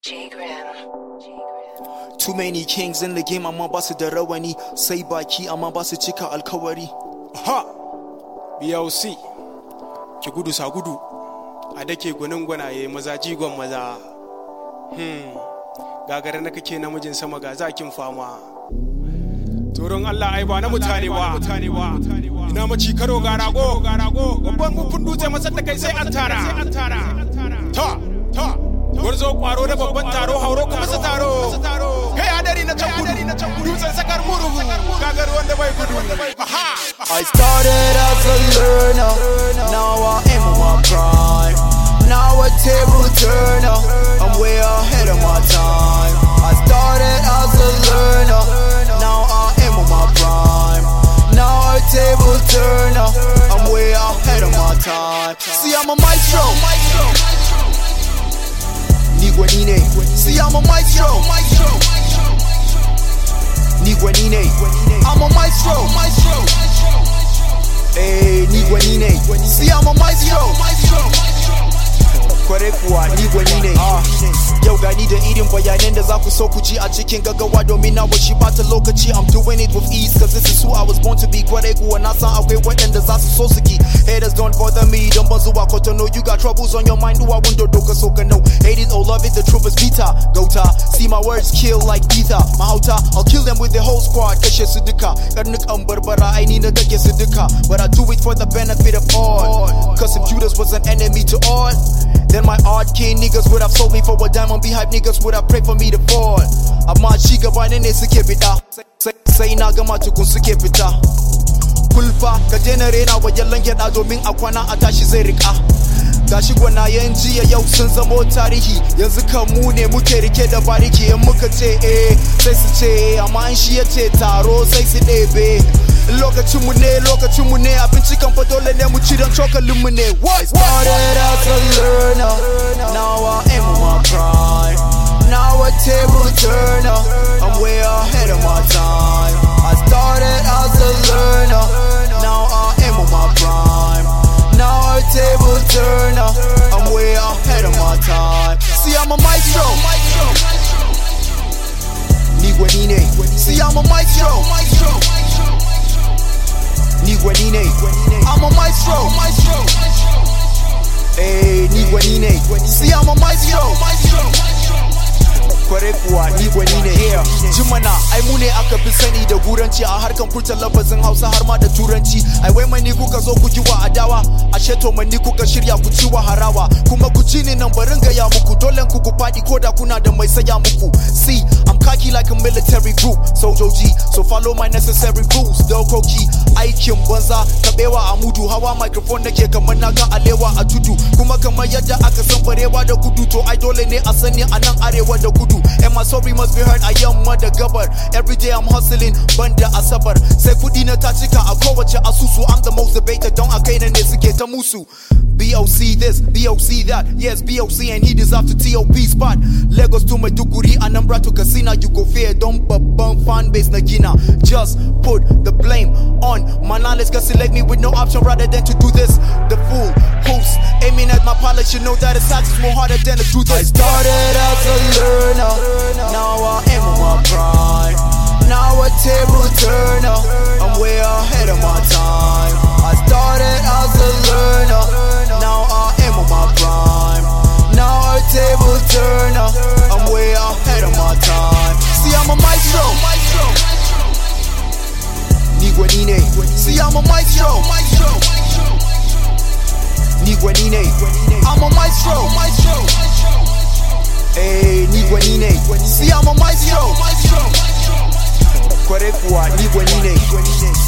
Too many kings in the game, amma ba su da rawani, sai baki amma ba su cika alkawari. Ha! BLC, ki gudu sa gudu, a dake gwanin gwanaye maza jigon maza. Gagara na kake namijin sama ga zakin fama. Tsoron Allah ai ba na mutane ba. Ina maci karo ga rago, babban mufin dutse masar da kai sai an tara. Ta! Gwarzo kwaro da babban taro hauro ka masa taro. Kai hadari na can gudu, dutsen sakar muruhu, gagar wanda bai gudu. I started as a learner, now I am on my prime. Now a table turner, I'm way ahead of my time. I started as a learner, now I am on my prime. Now a table turner, I'm way ahead of my time. See, I'm a maestro. Niguanine. See, I'm a maestro. Niguanine. I'm a maestro. Hey, Niguanine. See, I'm a maestro. Kware kuwa Niguanine. Yau gani da irin bayanan da za ku so ku ji a cikin gaggawa domin na bashi bata lokaci. I'm doing it with ease cause this is who I was born to be. Kware kuwa na san akwai waɗanda za su so su ki. Haters don't bother me, don ban zuwa Kotono. You got troubles on your mind, do I wonder doka so ka know. Hate it or love it, the truth is beta. Gota, see my words kill like ether. Mahauta, I'll kill them with the whole squad. Kashe su duka, karnuk an barbara, I need na dage su duka. But I do it for the benefit of all. Cause if Judas was an enemy to all, then my odd king niggas would have sold me for a diamond. Beehive niggas would have prayed for me to fall. Amma shi gaba ne suke fita, sai na gama tukun suke fita. Kulfa ka daina rena wa yallan gyada domin a kwana a tashi zai rika. Gashi gwanayen jiya yau sun zamo tarihi, yanzu kan mu ne muke rike da bariki. In muka ce sai su ce amma in shi ya ce taro sai su ɗebe. Lokacinmu ne abinci kan fa dole ne mu ci don cokalinmu ne. I started as a learner, now I am on my prime. Now a table turner, I'm way ahead of my time. I started as a learner, now I am on my prime. Now a table turner, I'm way ahead of my time. See, I'm a maestro. Niguanine. See, I'm a maestro. Niguanine. I'm a maestro. Hey, Niguanine. See, I'm a maestro. Kware kuwa Niguanine. Jimana, ai mu ne aka fi sani da guranci a harkan furta lafazin Hausa har ma da Turanci. Ai wai mani kuka zo ku ji wa adawa, ashe to mani kuka shirya ku ci wa harawa. Kuma ku ci ni nan barin gaya muku, dole ku fadi koda kuna da mai saya muku. See, I'm cocky like a military group, sojoji, so follow my necessary rules. Dokoki, aikin banza, kabewa a mudu, hawa microphone nake kamar na ga alewa a tudu. Kuma kamar yadda aka san barewa da kudu, to ai dole ne a sani a nan arewa da kudu. And my story must be heard, I am mother gabar. Every day I'm hustling, banda asabar. Sai kudi na ta cika a kowace asusu. I'm the most debated, don a kai na ne suke ta musu. BOC this, BOC that. Yes, BOC and he deserves to TOP spot. Lagos to Maiduguri, Anambra to Katsina. You go fear, don't bump fan base na gina. Just put the blame on my knowledge, cause select me with no option rather than to do this. The fool who's aiming at my pilot should know that it's taxes more harder than to do this. I started as a learner, now I am on my prime. Now a table turner, I'm way ahead of my time. I started as a learner, now I am on my prime. Now a table turner, I'm way ahead of my time. See, I'm a maestro. Niguanine. See, I'm a maestro. Niguanine. I'm a maestro. Hey, Niguanine. See, I'm a maestro. Kware kuwa Niguanine.